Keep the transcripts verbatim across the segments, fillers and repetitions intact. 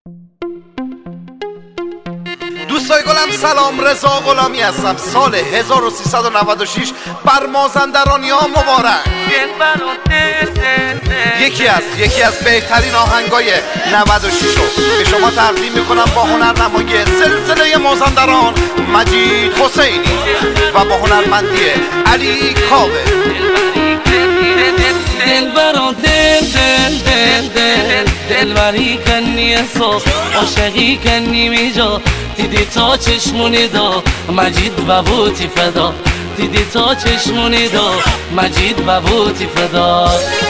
دوستای گلم سلام، رضا غلامی هستم. سال هزار و سیصد و نود و شش بر مازندرانی ها مبارک. یکی از یکی از بهترین آهنگای نود و شش رو به شما تقدیم میکنم با هنرنمای سلسله مازندران مجید حسینی و با هنرمندی علی کاوه. دل برا دل دل دل دل دلبری کنی صبح عاشقی کنی میجا دیدی تا چشمونی دا مجید ببوتی فدا دیدی تا چشمونی دا مجید ببوتی فدا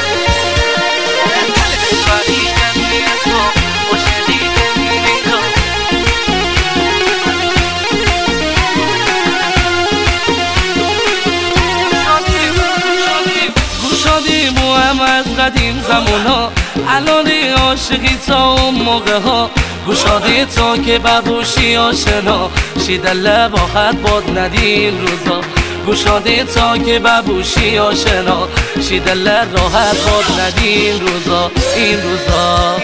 از قدیم زمونا الان عاشقی تا اون موقع ها گوشاده تا که ببوشی آشنا شیده لباخت باد ندی این روزا گوشاده تا که ببوشی آشنا شیده راحت باد ندی این روزا این روزا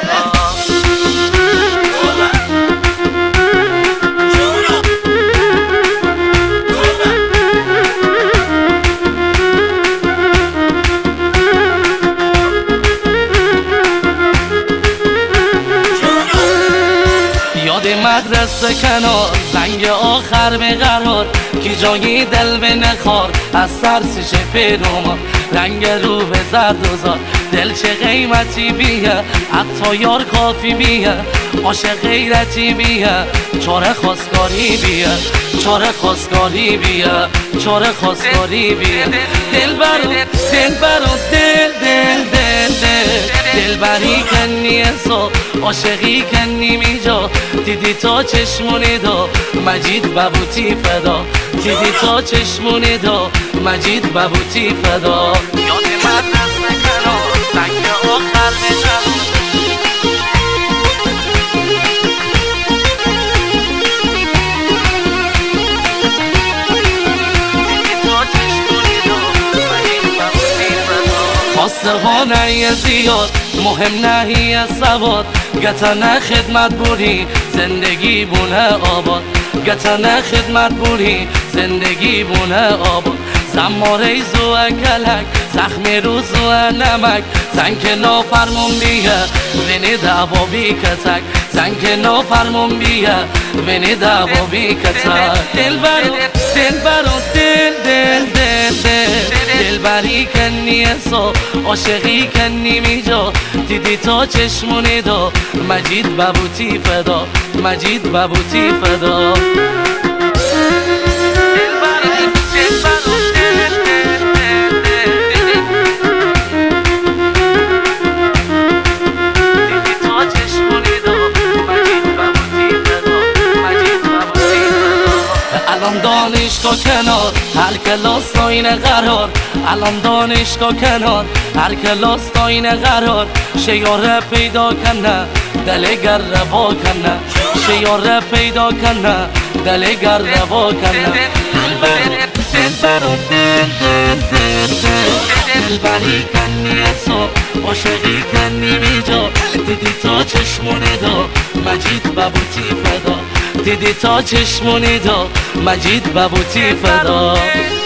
مدرسه کنار زنگ آخر به قرار کی جایی دل به نخار از سرسش پیروما رنگ رو به زرد و زار دل چه قیمتی بیه حتی یار کافی بیه عاشق غیرتی بیه چاره خواستگاری بیه چاره خواستگاری بیه چاره خواستگاری بیه دل برو دل برو دل دل دل دل دل بری کنی صبح عاشقی کنی میجا دیدی تا چشمونی دا مجید ببوتی فدا دیدی تا چشمونی دا مجید ببوتی فدا یاد مدرسه کنار زنگ آخر بزن خواستر ها نه زیاد مهم نهی سواد گتنه خدمت بوری زندگی بونه آباد گتنه خدمت بوری زندگی بونه آباد زماره زوه کلک زخمی رو زوه نمک زنگ نافرمون بیه وینی دعوا بی کتک زنگ نافرمون بیه وینی دعوا بی کتک دل برو دل برو دل دل دل دل دل بری کنی صبح عاشقی کنی میجا دیدی تا چشمونی دا مجید ببوتی فدا مجید ببوتی فدا الان دانشگاه کنار هر کلاس داین قرار الان دانشگاه کنار هر کلاس داین قرار شیاره پیدا کنه دلگر روا کنه شیاره پیدا کنه دلگر روا کنه دل برو دل برو دل دل دل دل دل بری کنی صبح عاشقی کنی میجا دیدی تا چشمونی دا مجید ببوتی فدا دیدی تا چشمونی دا مجید ببوتی فدا